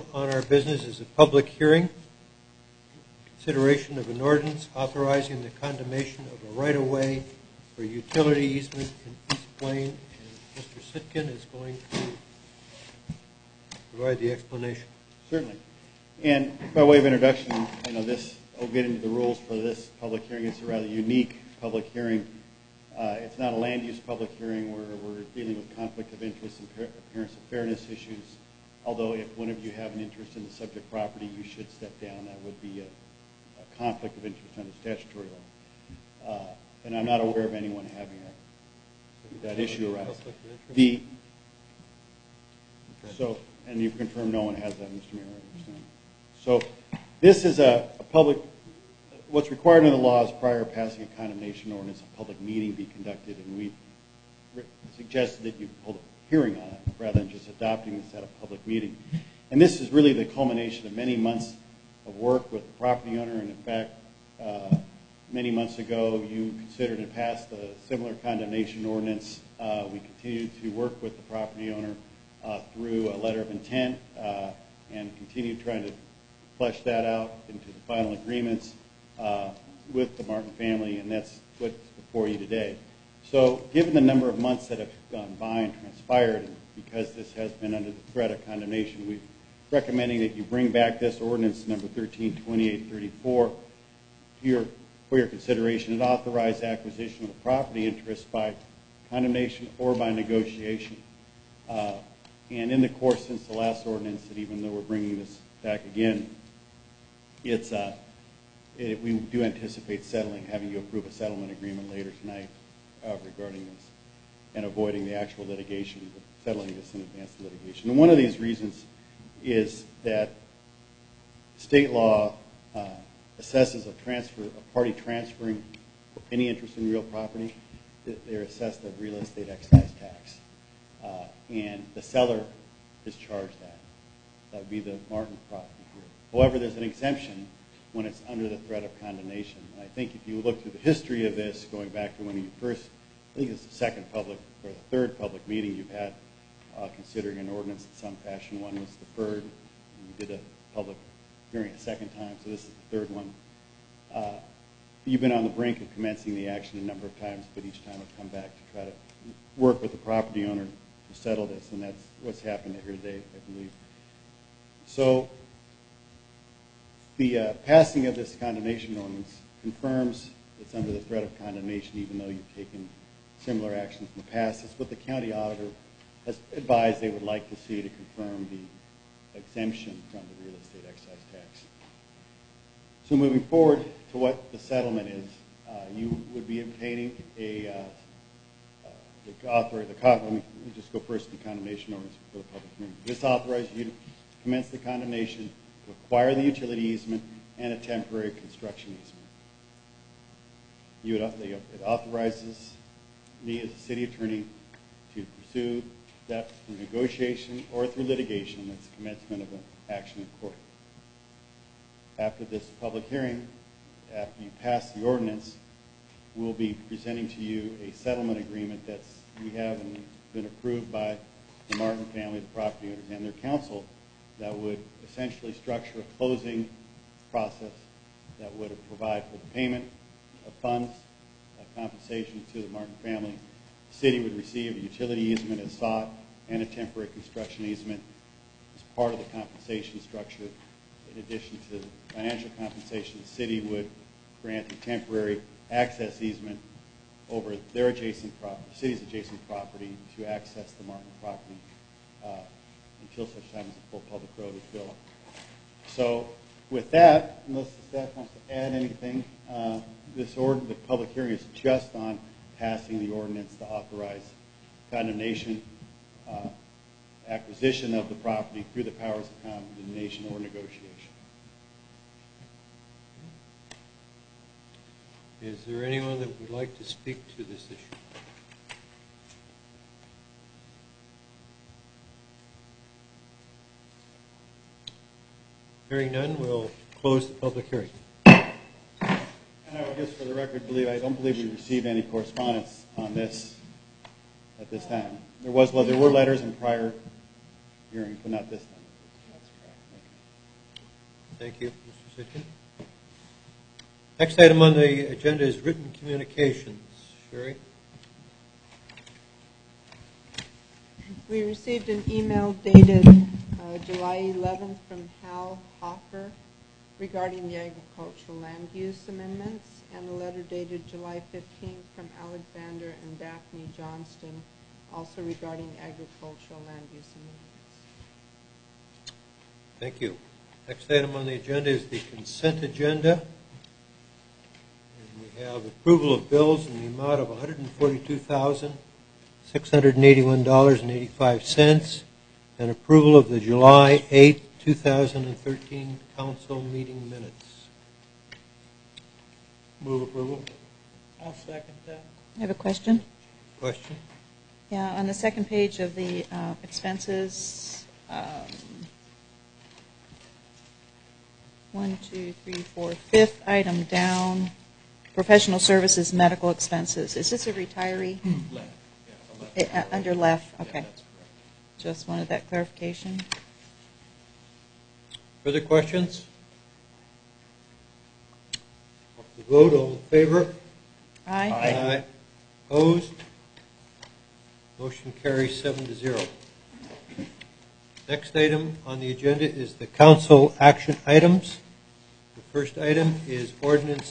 on our business is a public hearing. Consideration of an ordinance authorizing the condemnation of a right-of-way for utility easement in East Plain. And Mr. Sitkin is going to provide the explanation. Certainly. And by way of introduction, I'll get into the rules for this public hearing. It's a rather unique public hearing. It's not a land use public hearing where we're dealing with conflict of interest and appearance of fairness issues. Although if one of you have an interest in the subject property, you should step down. That would be a conflict of interest under statutory law. And I'm not aware of anyone having that issue arise. And you've confirmed no one has that, Mr. Mayor, I understand. So this is a public, what's required in the law is prior passing a condemnation ordinance, a public meeting be conducted, and we suggested that you hold a hearing on it rather than just adopting this at a public meeting. And this is really the culmination of many months of work with the property owner, and in fact, many months ago you considered and passed a similar condemnation ordinance. We continue to work with the property owner through a letter of intent and continue trying to flesh that out into the final agreements with the Martin family, and that's what's before you today. So given the number of months that have gone by and transpired, and because this has been under the threat of condemnation, we're recommending that you bring back this ordinance number 132834 for your consideration and authorize acquisition of the property interest by condemnation or by negotiation. And in the course since the last ordinance, that even though we're bringing this back again, we do anticipate having you approve a settlement agreement later tonight regarding this and avoiding the actual litigation, but settling this in advance of litigation. And one of these reasons is that state law assesses a party transferring any interest in real property. They're assessed a real estate excise tax. And the seller is charged that. That would be the Martin property here. However, there's an exemption when it's under the threat of condemnation. And I think if you look through the history of this, going back to when you first, I think it's the second public or the third public meeting you've had considering an ordinance in some fashion. One was deferred. You did a public hearing a second time, so this is the third one. You've been on the brink of commencing the action a number of times, but each time I've come back to try to work with the property owner to settle this, and that's what's happened here today, I believe. So the passing of this condemnation ordinance confirms it's under the threat of condemnation, even though you've taken similar actions in the past. It's what the county auditor has advised they would like to see to confirm the exemption from the real estate excise tax. So moving forward to what the settlement is, you would be obtaining let me just go first to the condemnation ordinance for the public hearing. This authorizes you to commence the condemnation, to acquire the utility easement, and a temporary construction easement. It authorizes me as a city attorney to pursue that through negotiation or through litigation. That's the commencement of an action in court. After this public hearing, after you pass the ordinance, we'll be presenting to you a settlement agreement that's we have and been approved by the Martin family, the property owners, and their council that would essentially structure a closing process that would provide for the payment of funds, compensation to the Martin family. The city would receive a utility easement as sought and a temporary construction easement as part of the compensation structure. In addition to financial compensation, the city would grant a temporary access easement over their adjacent property, the city's adjacent property, to access the Martin property until such time as the full public road is built. So with that, unless the staff wants to add anything, the public hearing is just on passing the ordinance to authorize condemnation, acquisition of the property through the powers of condemnation or negotiation. Is there anyone that would like to speak to this issue? Hearing none, we'll close the public hearing. And I would just, for the record, I don't believe we received any correspondence on this at this time. There were letters in prior hearings, but not this time. That's correct. Thank you, Mr. Sitkin. Next item on the agenda is written communications. Sherry? We received an email dated July 11th from Hal Hoffer regarding the agricultural land use amendments, and a letter dated July 15th from Alexander and Daphne Johnston, also regarding agricultural land use amendments. Thank you. Next item on the agenda is the consent agenda. And we have approval of bills in the amount of $142,681.85 and approval of the July 8, 2013 council meeting minutes. Move approval. I'll second that. I have a question. Question? Yeah, on the second page of the expenses, 1, 2, 3, 4, fifth item down, professional services, medical expenses. Is this a retiree? Left. Yeah, the left. Under left, Yeah, okay. that's correct. Just wanted that clarification. Further questions? Up to the vote, all in favor? Aye. Aye. Opposed? Motion carries 7-0. Next item on the agenda is the council action items. The first item is ordinance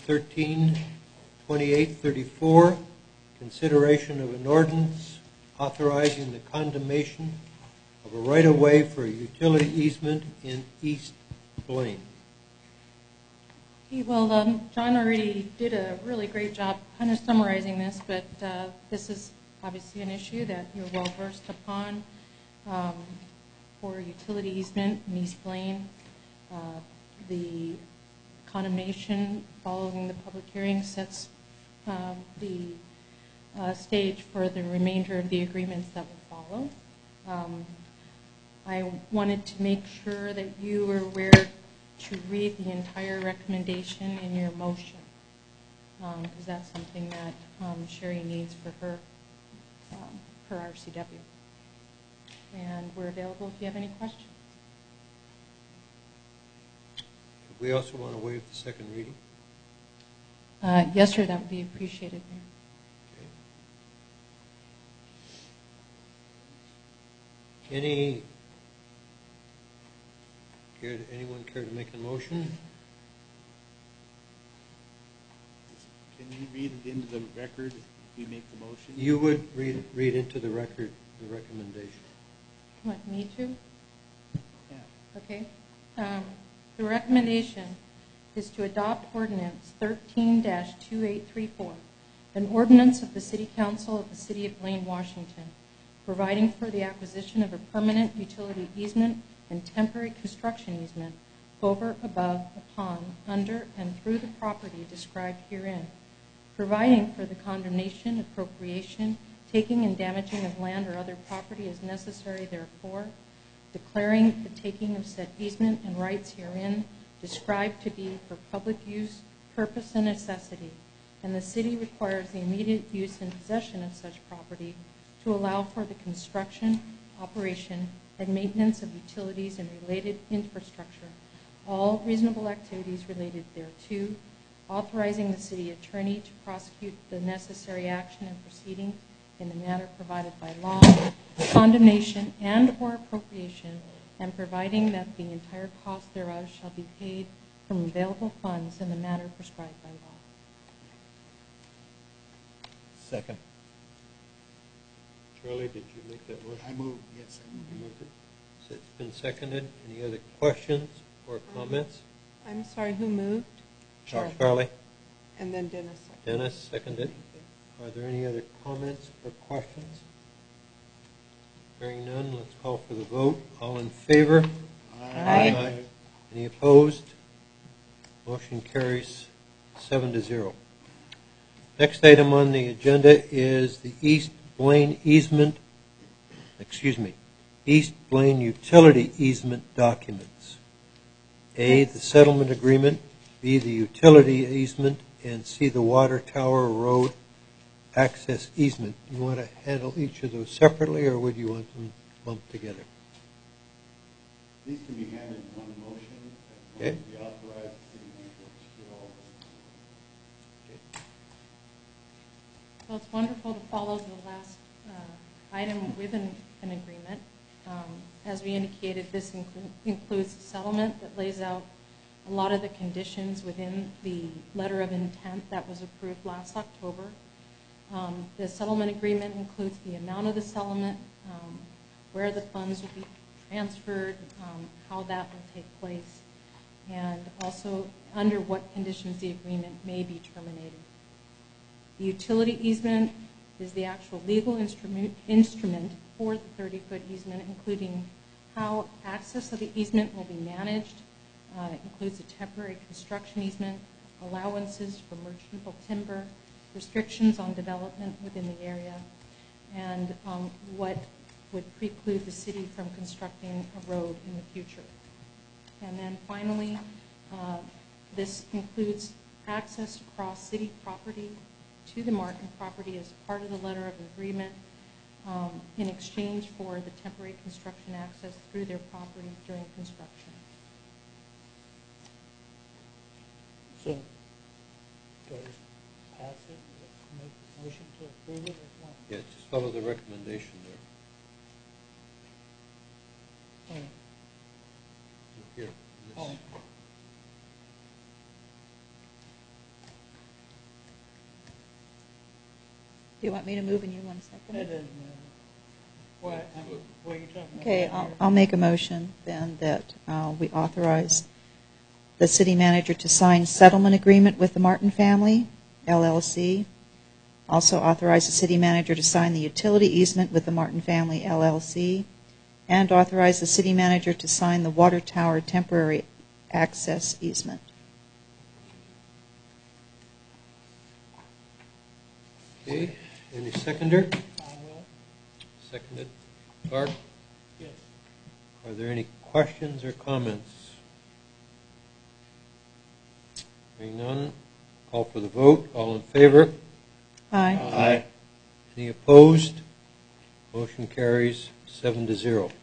13-2834, consideration of an ordinance authorizing the condemnation of a right-of-way for a utility easement in East Blaine. Okay, well, John already did a really great job kind of summarizing this, but this is obviously an issue that you're well versed upon for utility easement in East Blaine. The condemnation following the public hearing sets the stage for the remainder of the agreements that will follow. I wanted to make sure that you were aware to read the entire recommendation in your motion, because that's something that Sherry needs for her RCW. And we're available if you have any questions. We also want to waive the second reading. Yes, sir, that would be appreciated, Mayor. Okay. Anyone care to make a motion? Can you read it into the record if we make the motion? You would read into the record the recommendation. You want me to? Yeah. Okay. The recommendation is to adopt ordinance 13-2834, an ordinance of the City Council of the City of Blaine, Washington, providing for the acquisition of a permanent utility easement and temporary construction easement over, above, upon, under, and through the property described herein, providing for the condemnation, appropriation, taking and damaging of land or other property as necessary therefore, declaring the taking of said easement and rights herein described to be for public use, purpose, and necessity, and the city requires the immediate use and possession of such property to allow for the construction, operation, and maintenance of utilities and related infrastructure, all reasonable activities related thereto, authorizing the city attorney to prosecute the necessary action and proceedings in the manner provided by law, condemnation and or appropriation, and providing that the entire cost thereof shall be paid from available funds in the manner prescribed by law. Second. Charlie, did you make that motion? I move, yes, I You move. moved it. So it's been seconded. Any other questions or comments? I'm sorry, who moved? Charlie? And then Dennis. Dennis seconded. Are there any other comments or questions? Hearing none, let's call for the vote. All in favor? Aye. Any opposed? Motion carries 7-0. Next item on the agenda is the East Blaine utility easement documents. A, the settlement agreement, B, the utility easement, and C, the water tower road access easement. You want to handle each of those separately, or would you want them lumped together? These can be handled in one motion, as long Okay. as we it's wonderful to follow the last item with an agreement. As we indicated, this includes a settlement that lays out a lot of the conditions within the letter of intent that was approved last October. The settlement agreement includes the amount of the settlement, where the funds will be transferred, how that will take place, and also under what conditions the agreement may be terminated. The utility easement is the actual legal instrument for the 30-foot easement, including how access of the easement will be managed. It includes a temporary construction easement, allowances for merchantable timber, restrictions on development within the area, and what would preclude the city from constructing a road in the future. And then finally, this includes access across city property to the Martin property as part of the letter of agreement in exchange for the temporary construction access through their property during construction. So, do I pass it, make a motion to approve it, or what? Yeah, just follow the recommendation there. Oh, Here. oh, Do you want me to move and you want a that second? doesn't matter. What are you talking about? Okay, I'll make a motion then that we authorize the city manager to sign settlement agreement with the Martin family, LLC. Also authorize the city manager to sign the utility easement with the Martin family, LLC. And authorize the city manager to sign the water tower temporary access easement. Okay, any seconder? I will, Seconded. Clark, yes. are there any questions or comments? Hearing none, call for the vote. All in favor? Aye. Any opposed? Motion carries 7-0.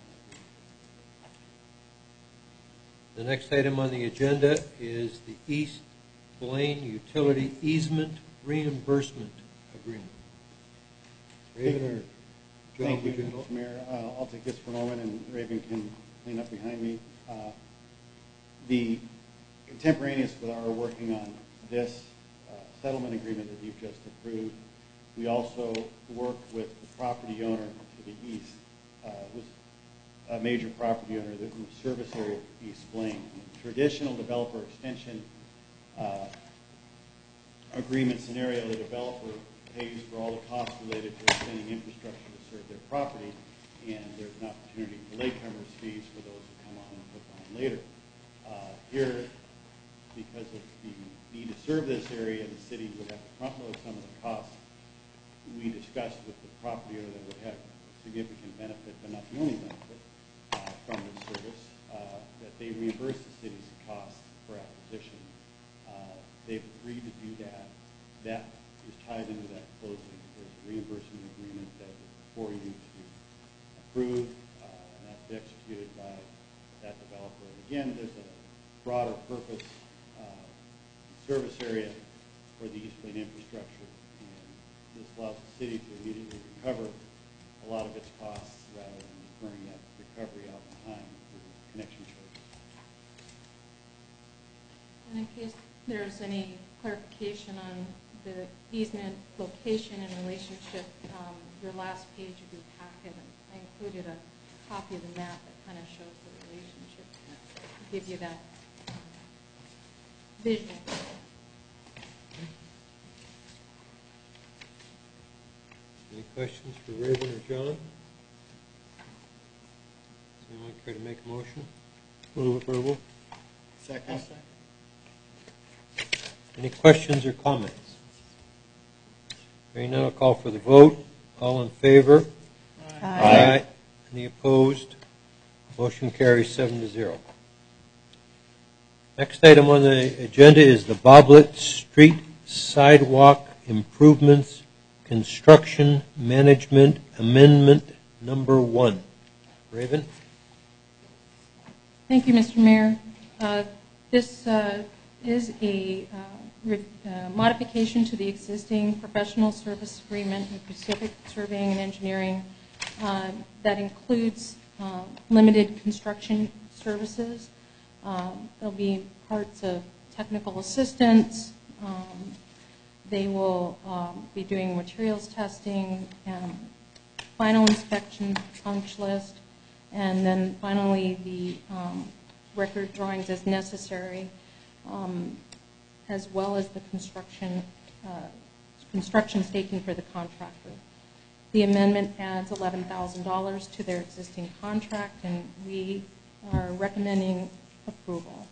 The next item on the agenda is the East Blaine Utility Easement Reimbursement Agreement. Raven or John, Thank you, would you Mr. Mayor. I'll take this for a moment, and Raven can clean up behind me. The contemporaneous with our working on this settlement agreement that you've just approved, we also worked with the property owner to the east, was a major property owner that was service area of East Blaine. Traditional developer extension agreement scenario, the developer pays for all the costs related to extending infrastructure to serve their property, and there's an opportunity for latecomers fees for those who come on and put on later. Here, because of the need to serve this area, the city would have to front load some of the costs. We discussed with the property owner that would have significant benefit, but not the only benefit from this service, that they reimburse the city's costs for acquisition. They've agreed to do that. That is tied into that closing. There's a reimbursement agreement that is for you to approve, and that's executed by that developer. And again, there's a broader purpose service area for the East Blaine infrastructure, and this allows the city to immediately recover a lot of its costs rather than deferring that recovery out in time through connection charges. And in case there's any clarification on the easement location and relationship, your last page of your packet, I included a copy of the map that kind of shows the relationship to give you that visual. Any questions for Raven or John? Does anyone care to make a motion? Move approval. Second. Any questions or comments? Hearing none, I'll call for the vote. All in favor? Aye. Any opposed? Motion carries 7-0. Next item on the agenda is the Boblet Street Sidewalk Improvements Construction Management Amendment Number 1. Raven? Thank you, Mr. Mayor. This is a modification to the existing professional service agreement with Pacific Surveying and Engineering that includes limited construction services. There'll be parts of technical assistance. They will be doing materials testing, final inspection punch list, and then finally the record drawings as necessary, as well as the construction staking for the contractor. The amendment adds $11,000 to their existing contract, and we are recommending approval.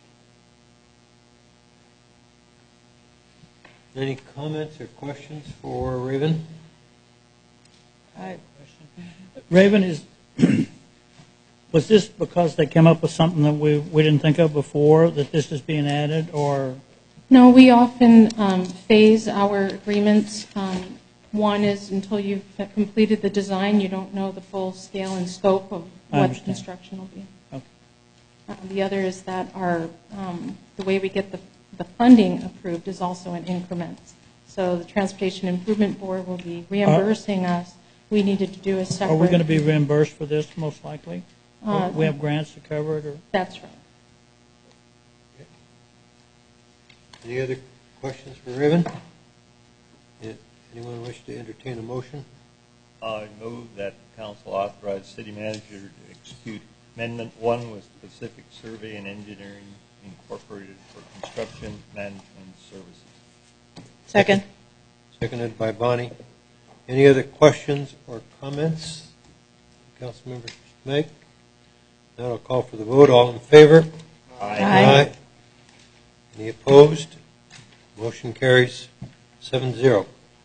Any comments or questions for Raven? I have a question. Raven, was this because they came up with something that we didn't think of before, that this is being added, or? No, we often phase our agreements. One is until you've completed the design, you don't know the full scale and scope of what the construction will be. Okay. The other is that the way we get the funding approved is also in increments. So the Transportation Improvement Board will be reimbursing us. We needed to do a separate. Are we going to be reimbursed for this, most likely? We have grants to cover it? Or? That's right. Any other questions for Raven? Anyone wish to entertain a motion? I move that council authorize city manager to execute Amendment 1 with Pacific Survey and Engineering Incorporated for construction management services. Second. Seconded by Bonnie. Any other questions or comments? Council members make? Now I'll call for the vote. All in favor? Aye. Any opposed? Motion carries 7-0.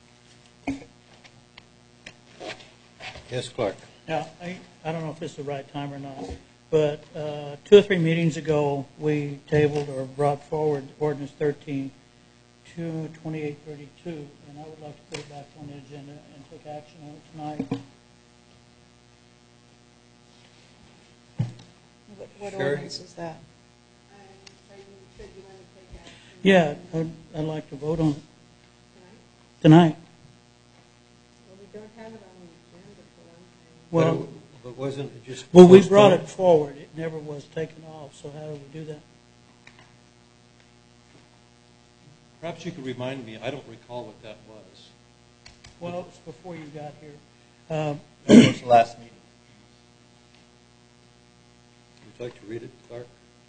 Yes, Clark. Now, I don't know if this is the right time or not, but 2 or 3 meetings ago, we tabled or brought forward Ordinance 13-2832, and I would like to put it back on the agenda and take action on it tonight. What Sherry? ordinance is that? Yeah, I'd like to vote on it tonight. Well, we don't have it on the agenda for one thing. Well, But wasn't it just? we brought it forward. It never was taken off, so how do we do that? Perhaps you could remind me. I don't recall what that was. Well, it was before you got here. That was the last meeting. Would you like to read it, Clark?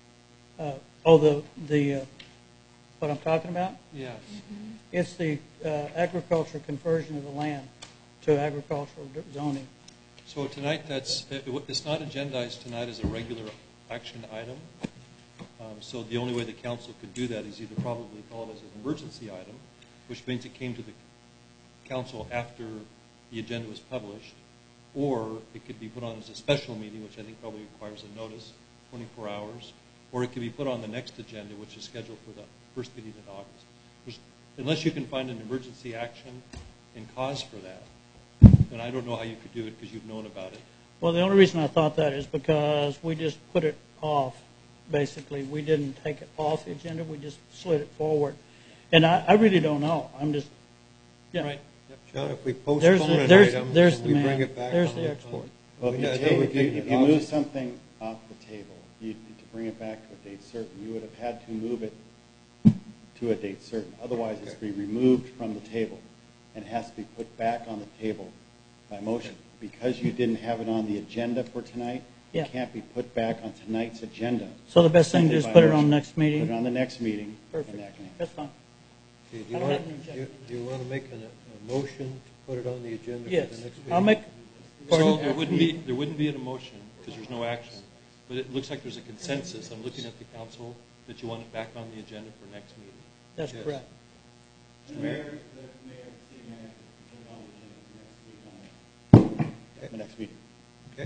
The what I'm talking about? Yes. It's the agriculture conversion of the land to agricultural zoning. So tonight, it's not agendized tonight as a regular action item. So the only way the council could do that is either probably call it as an emergency item, which means it came to the council after the agenda was published, or it could be put on as a special meeting, which I think probably requires a notice, 24 hours, or it could be put on the next agenda, which is scheduled for the first meeting in August. Unless you can find an emergency action and cause for that, then I don't know how you could do it because you've known about it. Well, the only reason I thought that is because we just put it off, basically. We didn't take it off the agenda. We just slid it forward. And I really don't know. I'm just, yeah. Right. John, if we postpone an item, there's and the we man. bring it back There's on the export. Well, if you move something off the table, to bring it back to a date certain, you would have had to move it to a date certain. Otherwise, it's be removed from the table and has to be put back on the table by motion. Because you didn't have it on the agenda for tonight, Yeah. it can't be put back on tonight's agenda. So the best thing to do is Simply put by it on motion. the next meeting? Put it on the next meeting. Perfect. And that can happen. That's fine. Okay, I don't have any objection. do you want to make a motion to put it on the agenda Yes. for the next meeting? I'll make. So there wouldn't be an emotion because there's no action. But it looks like there's a consensus. I'm looking at the council that you want it back on the agenda for next meeting. That's Yes. correct. The next meeting. Okay.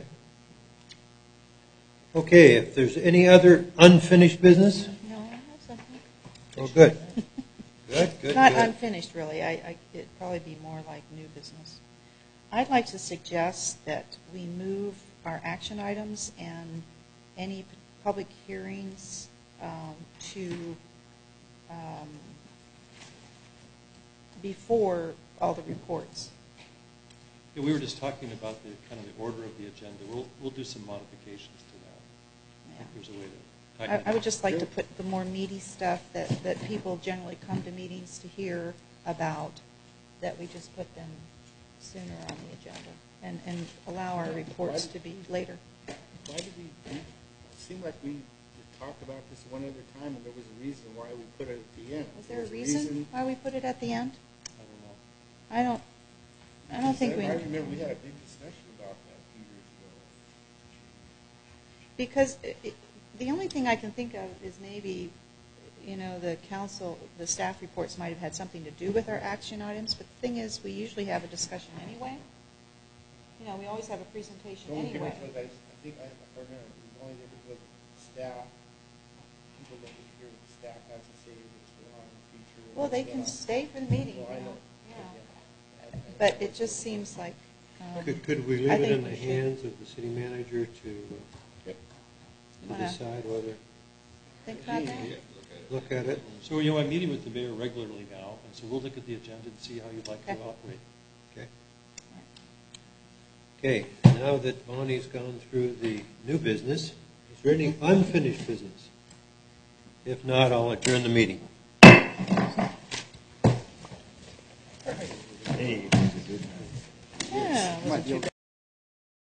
Okay, if there's any other unfinished business? No, I have something. Oh, good. Good. Not unfinished, really. It'd probably be more like new business. I'd like to suggest that we move our action items and any public hearings to before all the reports. Yeah, we were just talking about the kind of the order of the agenda. We'll do some modifications to that. I think there's a way to tighten it I would up. just like to put the more meaty stuff that people generally come to meetings to hear about, that we just put them sooner on the agenda and allow our reports to be later. Why did it seemed like we talked about this one other time, and there was a reason why we put it at the end. Was there a reason why we put it at the end? I don't know. I don't think we. I remember we had a big discussion about that a few years ago. Because the only thing I can think of is maybe, the council, the staff reports might have had something to do with our action items, but the thing is, we usually have a discussion anyway. We always have a presentation anyway. I think I remember it was only there because staff, people that would hear what the staff has to say, what's going on in the future. Well, they can stay for the meeting. Well, I know. Yeah. But it just seems like. Could we leave I it think in the we should. hands of the city manager to Wanna decide whether, Think about that? look at it? So, I'm meeting with the mayor regularly now, and so we'll look at the agenda and see how you'd like to Okay. operate. Okay. Okay, now that Bonnie's gone through the new business, is there any unfinished business? If not, I'll adjourn the meeting. Hey, Yeah.